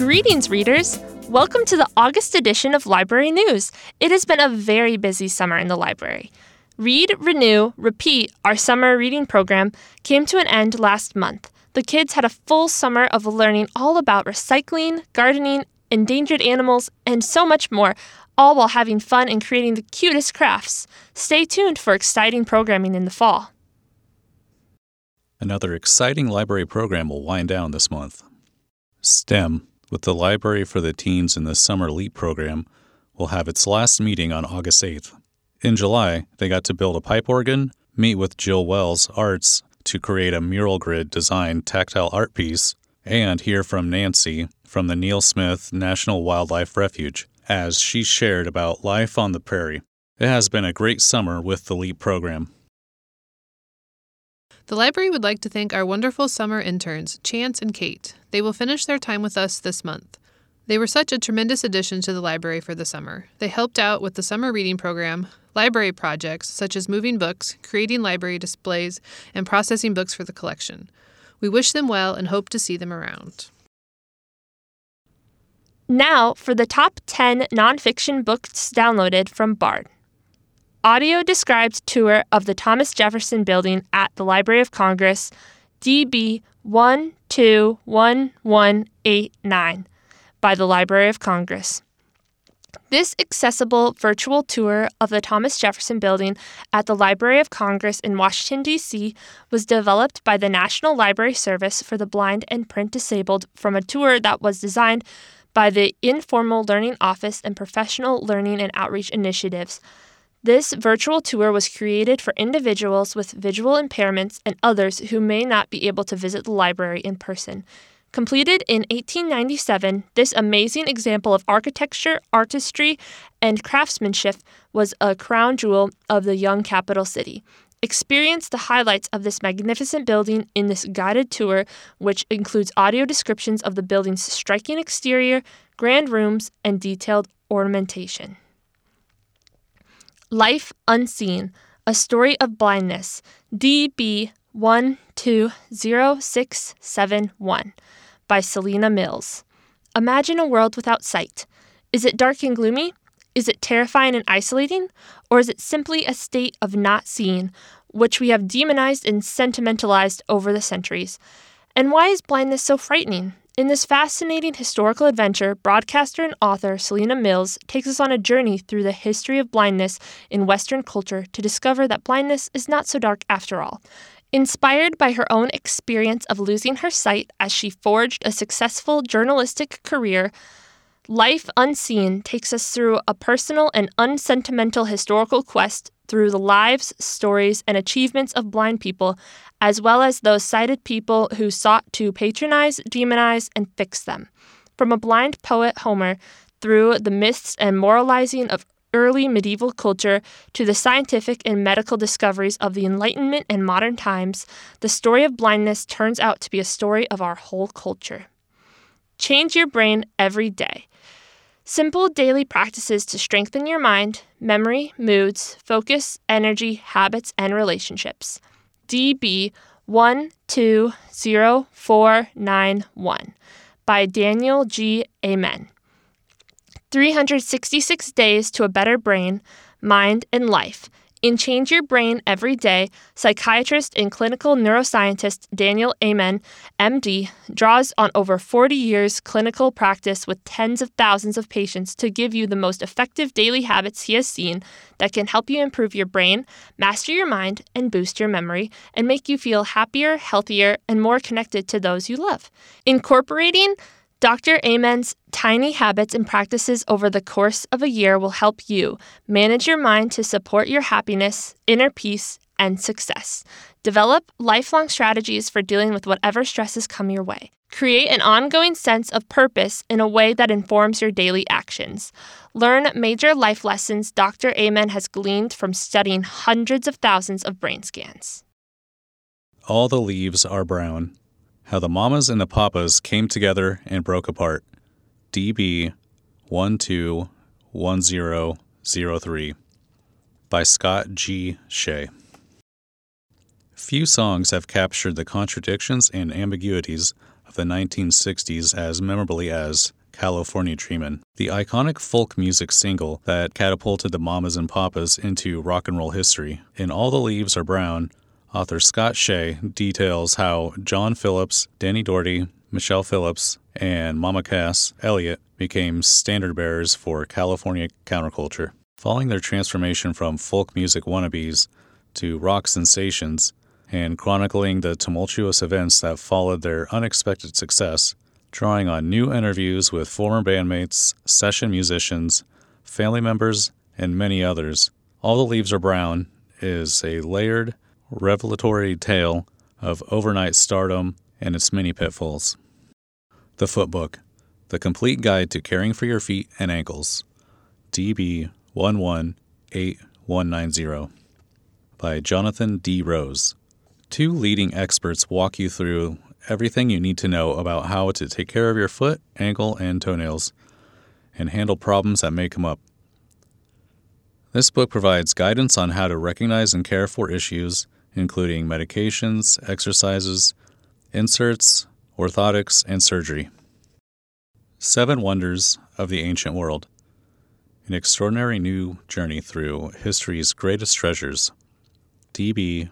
Greetings, readers! Welcome to the August edition of Library News. It has been a very busy summer in the library. Read, Renew, Repeat, our summer reading program, came to an end last month. The kids had a full summer of learning all about recycling, gardening, endangered animals, and so much more, all while having fun and creating the cutest crafts. Stay tuned for exciting programming in the fall. Another exciting library program will wind down this month. STEM, with the Library for the Teens in the Summer LEAP program, will have its last meeting on August 8th. In July, they got to build a pipe organ, meet with Jill Wells Arts to create a mural grid design tactile art piece, and hear from Nancy from the Neil Smith National Wildlife Refuge, as she shared about life on the prairie. It has been a great summer with the LEAP program. The library would like to thank our wonderful summer interns, Chance and Kate. They will finish their time with us this month. They were such a tremendous addition to the library for the summer. They helped out with the summer reading program, library projects such as moving books, creating library displays, and processing books for the collection. We wish them well and hope to see them around. Now for the top 10 nonfiction books downloaded from Bard. Audio described tour of the Thomas Jefferson Building at the Library of Congress, DB 121189, by the Library of Congress. This accessible virtual tour of the Thomas Jefferson Building at the Library of Congress in Washington, D.C. was developed by the National Library Service for the Blind and Print Disabled from a tour that was designed by the Informal Learning Office and Professional Learning and Outreach Initiatives. This virtual tour was created for individuals with visual impairments and others who may not be able to visit the library in person. Completed in 1897, this amazing example of architecture, artistry, and craftsmanship was a crown jewel of the young capital city. Experience the highlights of this magnificent building in this guided tour, which includes audio descriptions of the building's striking exterior, grand rooms, and detailed ornamentation. Life Unseen, A Story of Blindness, DB 120671, by Selena Mills. Imagine a world without sight. Is it dark and gloomy? Is it terrifying and isolating? Or is it simply a state of not seeing, which we have demonized and sentimentalized over the centuries? And why is blindness so frightening? In this fascinating historical adventure, broadcaster and author Selena Mills takes us on a journey through the history of blindness in Western culture to discover that blindness is not so dark after all. Inspired by her own experience of losing her sight as she forged a successful journalistic career, Life Unseen takes us through a personal and unsentimental historical quest through the lives, stories, and achievements of blind people, as well as those sighted people who sought to patronize, demonize, and fix them. From a blind poet, Homer, through the myths and moralizing of early medieval culture to the scientific and medical discoveries of the Enlightenment and modern times, the story of blindness turns out to be a story of our whole culture. Change your brain every day. Simple daily practices to strengthen your mind, memory, moods, focus, energy, habits, and relationships. DB 120491 by Daniel G. Amen. 366 Days to a Better Brain, Mind, and Life. In Change Your Brain Every Day, psychiatrist and clinical neuroscientist Daniel Amen, MD, draws on over 40 years clinical practice with tens of thousands of patients to give you the most effective daily habits he has seen that can help you improve your brain, master your mind, and boost your memory, and make you feel happier, healthier, and more connected to those you love. Incorporating Dr. Amen's tiny habits and practices over the course of a year will help you manage your mind to support your happiness, inner peace, and success. Develop lifelong strategies for dealing with whatever stresses come your way. Create an ongoing sense of purpose in a way that informs your daily actions. Learn major life lessons Dr. Amen has gleaned from studying hundreds of thousands of brain scans. All the Leaves Are Brown. How the Mamas and the Papas Came Together and Broke Apart. DB 121003 by Scott G. Shea. Few songs have captured the contradictions and ambiguities of the 1960s as memorably as California Dreamin', the iconic folk music single that catapulted the Mamas and Papas into rock and roll history. In All the Leaves Are Brown, author Scott Shea details how John Phillips, Danny Doherty, Michelle Phillips, and Mama Cass Elliott became standard bearers for California counterculture. Following their transformation from folk music wannabes to rock sensations, and chronicling the tumultuous events that followed their unexpected success, drawing on new interviews with former bandmates, session musicians, family members, and many others. All the Leaves Are Brown is a layered, revelatory tale of overnight stardom and its many pitfalls. The Footbook, The Complete Guide to Caring for Your Feet and Ankles, DB 118190, by Jonathan D. Rose. Two leading experts walk you through everything you need to know about how to take care of your foot, ankle, and toenails, and handle problems that may come up. This book provides guidance on how to recognize and care for issues, including medications, exercises, inserts, orthotics, and surgery. 7 Wonders of the Ancient World, an extraordinary new journey through history's greatest treasures, DB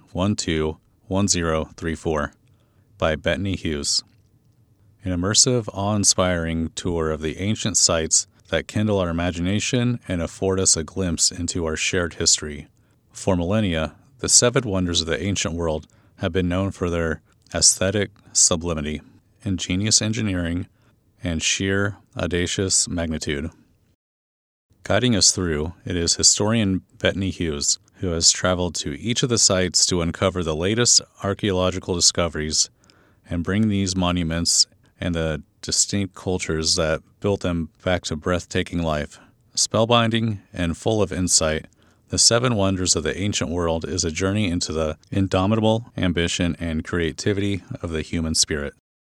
121034, by Bettany Hughes. An immersive, awe-inspiring tour of the ancient sites that kindle our imagination and afford us a glimpse into our shared history. For millennia, the 7 wonders of the ancient world have been known for their aesthetic sublimity, ingenious engineering, and sheer, audacious magnitude. Guiding us through, it is historian Bettany Hughes, who has traveled to each of the sites to uncover the latest archaeological discoveries and bring these monuments and the distinct cultures that built them back to breathtaking life. Spellbinding and full of insight, The 7 Wonders of the Ancient World is a journey into the indomitable ambition and creativity of the human spirit.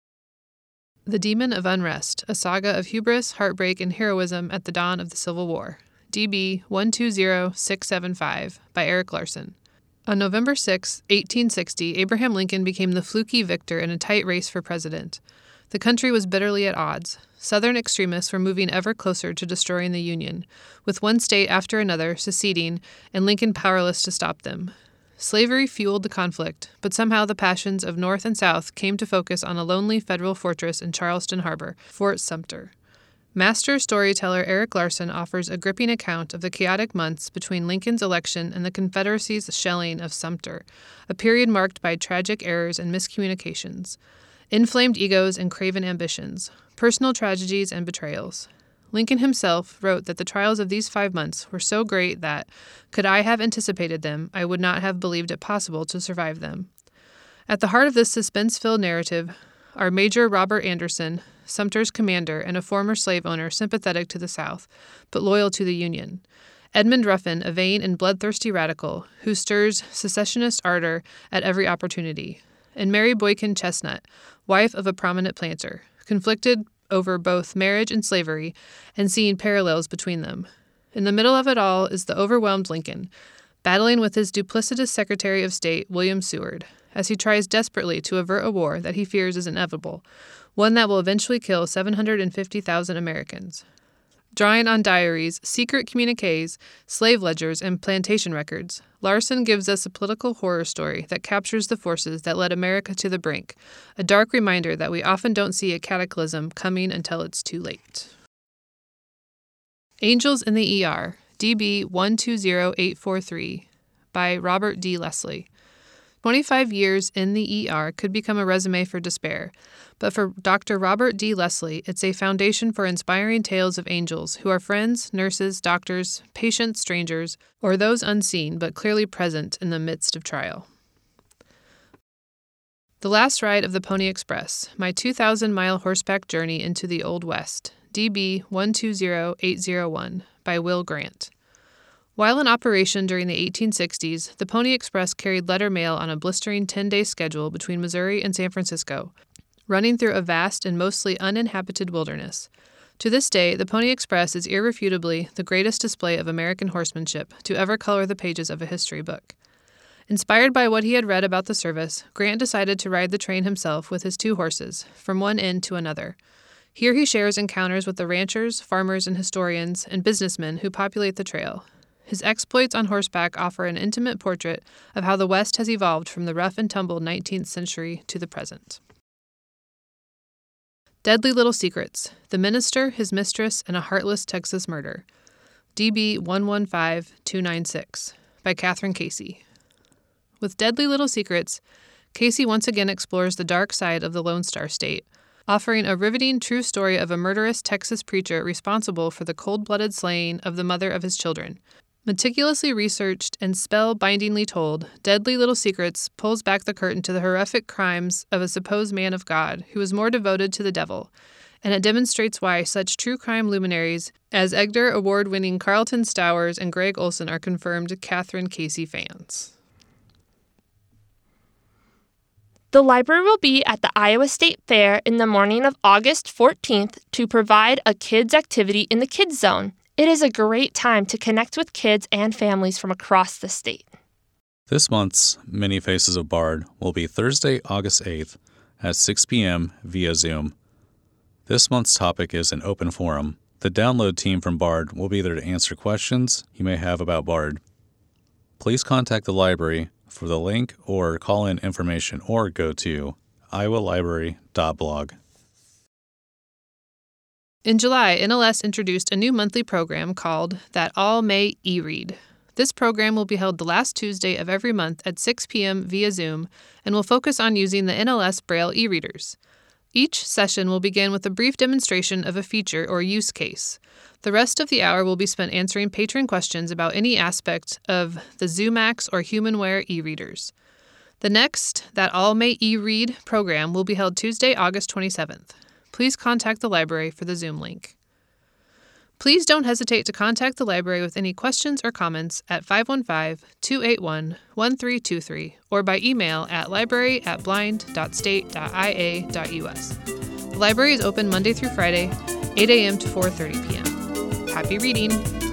The Demon of Unrest, a saga of hubris, heartbreak, and heroism at the dawn of the Civil War. DB 120675, by Erik Larson. On November 6, 1860, Abraham Lincoln became the fluky victor in a tight race for president. The country was bitterly at odds. Southern extremists were moving ever closer to destroying the Union, with one state after another seceding and Lincoln powerless to stop them. Slavery fueled the conflict, but somehow the passions of North and South came to focus on a lonely federal fortress in Charleston Harbor, Fort Sumter. Master storyteller Erik Larson offers a gripping account of the chaotic months between Lincoln's election and the Confederacy's shelling of Sumter, a period marked by tragic errors and miscommunications, inflamed egos and craven ambitions, personal tragedies and betrayals. Lincoln himself wrote that the trials of these 5 months were so great that, could I have anticipated them, I would not have believed it possible to survive them. At the heart of this suspense-filled narrative are Major Robert Anderson, Sumter's commander and a former slave owner sympathetic to the South, but loyal to the Union; Edmund Ruffin, a vain and bloodthirsty radical who stirs secessionist ardor at every opportunity; and Mary Boykin Chestnut, wife of a prominent planter, conflicted over both marriage and slavery and seeing parallels between them. In the middle of it all is the overwhelmed Lincoln, battling with his duplicitous Secretary of State, William Seward, as he tries desperately to avert a war that he fears is inevitable, one that will eventually kill 750,000 Americans. Drawing on diaries, secret communiques, slave ledgers, and plantation records, Larson gives us a political horror story that captures the forces that led America to the brink, a dark reminder that we often don't see a cataclysm coming until it's too late. Angels in the ER, DB 120843, by Robert D. Leslie. 25 years in the ER could become a resume for despair, but for Dr. Robert D. Leslie, it's a foundation for inspiring tales of angels who are friends, nurses, doctors, patients, strangers, or those unseen but clearly present in the midst of trial. The Last Ride of the Pony Express, my 2,000-mile horseback journey into the Old West, DB 120801, by Will Grant. While in operation during the 1860s, the Pony Express carried letter mail on a blistering 10-day schedule between Missouri and San Francisco, running through a vast and mostly uninhabited wilderness. To this day, the Pony Express is irrefutably the greatest display of American horsemanship to ever color the pages of a history book. Inspired by what he had read about the service, Grant decided to ride the train himself with his 2 horses, from one end to another. Here he shares encounters with the ranchers, farmers, and historians and businessmen who populate the trail. His exploits on horseback offer an intimate portrait of how the West has evolved from the rough and tumble 19th century to the present. Deadly Little Secrets: The Minister, His Mistress, and a Heartless Texas Murder. DB 115296 by Catherine Casey. With Deadly Little Secrets, Casey once again explores the dark side of the Lone Star State, offering a riveting true story of a murderous Texas preacher responsible for the cold-blooded slaying of the mother of his children. Meticulously researched and spell-bindingly told, Deadly Little Secrets pulls back the curtain to the horrific crimes of a supposed man of God who was more devoted to the devil, and it demonstrates why such true crime luminaries as Edgar Award-winning Carlton Stowers and Greg Olson are confirmed Catherine Casey fans. The library will be at the Iowa State Fair in the morning of August 14th to provide a kids' activity in the Kids Zone. It is a great time to connect with kids and families from across the state. This month's Many Faces of Bard will be Thursday, August 8th at 6 p.m. via Zoom. This month's topic is an open forum. The download team from Bard will be there to answer questions you may have about Bard. Please contact the library for the link or call in information or go to iowalibrary.blog. In July, NLS introduced a new monthly program called That All May E-Read. This program will be held the last Tuesday of every month at 6 p.m. via Zoom and will focus on using the NLS Braille e-readers. Each session will begin with a brief demonstration of a feature or use case. The rest of the hour will be spent answering patron questions about any aspect of the ZooMax or HumanWare e-readers. The next That All May E-Read program will be held Tuesday, August 27th. Please contact the library for the Zoom link. Please don't hesitate to contact the library with any questions or comments at 515-281-1323 or by email at library@blind.state.ia.us. The library is open Monday through Friday, 8 a.m. to 4:30 p.m. Happy reading!